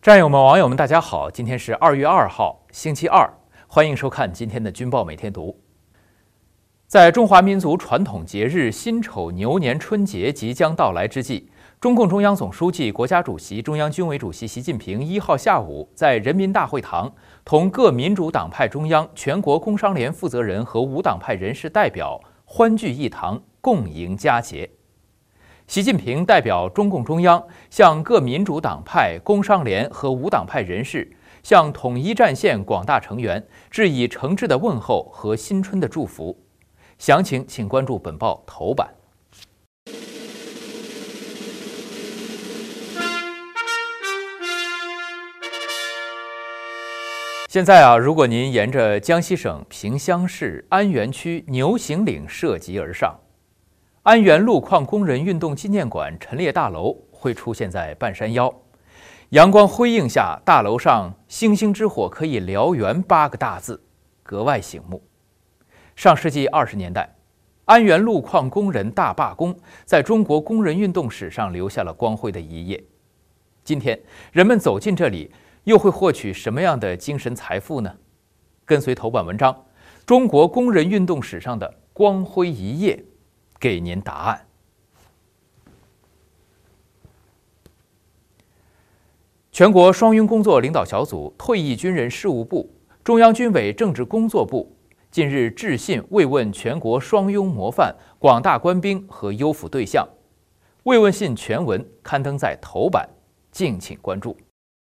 战友们、网友们，大家好！今天是2月2号，星期二，欢迎收看今天的军报每天读。在中华民族传统节日辛丑牛年春节即将到来之际，中共中央总书记、国家主席、中央军委主席习近平1号下午在人民大会堂同各民主党派中央、全国工商联负责人和无党派人士代表欢聚一堂，共迎佳节。习近平代表中共中央向各民主党派、工商联和无党派人士，向统一战线广大成员致以诚挚的问候和新春的祝福。详情请关注本报头版。现在如果您沿着江西省萍乡市安源区牛行岭涉级而上，安源路矿工人运动纪念馆陈列大楼会出现在半山腰，阳光辉映下，大楼上“星星之火可以燎原”8个大字格外醒目。上世纪20年代，安源路矿工人大罢工在中国工人运动史上留下了光辉的一页。今天人们走进这里，又会获取什么样的精神财富呢？跟随头版文章，中国工人运动史上的光辉一页，给您答案。全国双拥工作领导小组、退役军人事务部、中央军委政治工作部近日致信慰问全国双拥模范广大官兵和优抚对象，慰问信全文刊登在头版，敬请关注。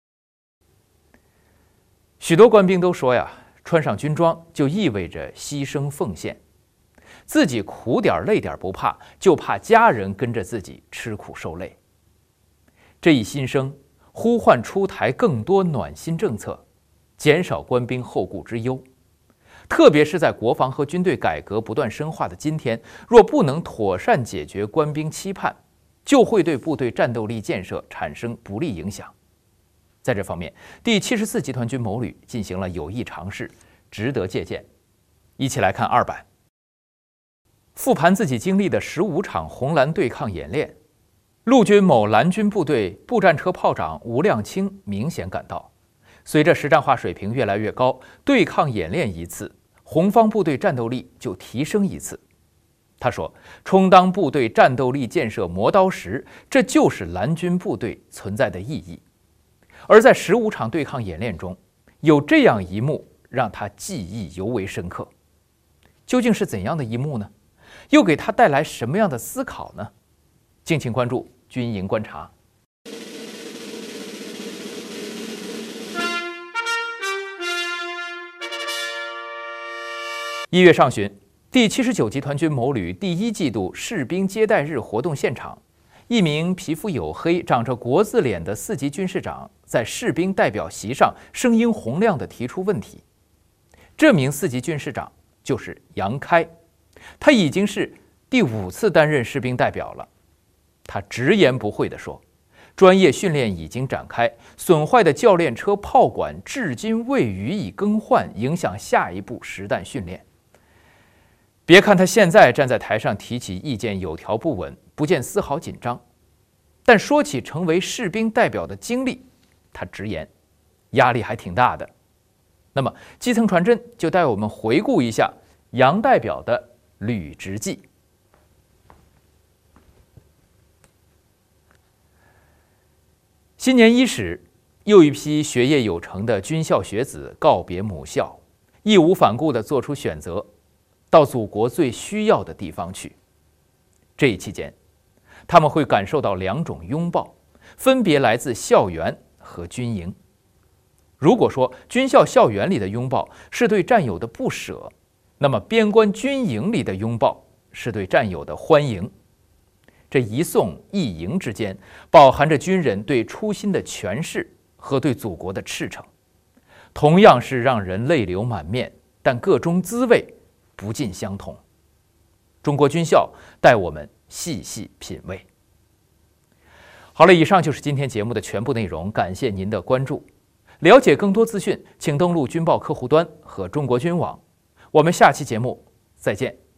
许多官兵都说穿上军装就意味着牺牲奉献，自己苦点累点不怕，就怕家人跟着自己吃苦受累。这一心声呼唤出台更多暖心政策，减少官兵后顾之忧。特别是在国防和军队改革不断深化的今天，若不能妥善解决官兵期盼，就会对部队战斗力建设产生不利影响。在这方面，第74集团军某旅进行了有益尝试，值得借鉴。一起来看二版。复盘自己经历的15场红蓝对抗演练，陆军某蓝军部队步战车炮长吴亮清明显感到，随着实战化水平越来越高，对抗演练一次，红方部队战斗力就提升一次。他说，充当部队战斗力建设磨刀石，这就是蓝军部队存在的意义。而在15场对抗演练中，有这样一幕让他记忆尤为深刻。究竟是怎样的一幕呢？又给他带来什么样的思考呢？敬请关注军营观察。1月上旬，第79集团军某旅第1季度士兵接待日活动现场，一名皮肤黝黑、长着国字脸的4级军士长在士兵代表席上声音洪亮地提出问题。这名4级军士长就是杨开，他已经是第5次担任士兵代表了。他直言不讳地说，专业训练已经展开，损坏的教练车炮管至今未予以更换，影响下一步实弹训练。别看他现在站在台上提起意见有条不紊，不见丝毫紧张，但说起成为士兵代表的经历，他直言压力还挺大的。那么基层传真就带我们回顾一下杨代表的履职记。新年伊始，又一批学业有成的军校学子告别母校，义无反顾地做出选择，到祖国最需要的地方去。这一期间，他们会感受到2种拥抱，分别来自校园和军营。如果说军校校园里的拥抱是对战友的不舍，那么边关军营里的拥抱是对战友的欢迎。这一送一迎之间，饱含着军人对初心的诠释和对祖国的赤诚，同样是让人泪流满面，但个中滋味不尽相同。中国军校带我们细细品味。好了，以上就是今天节目的全部内容，感谢您的关注。了解更多资讯，请登录军报客户端和中国军网。我们下期节目再见。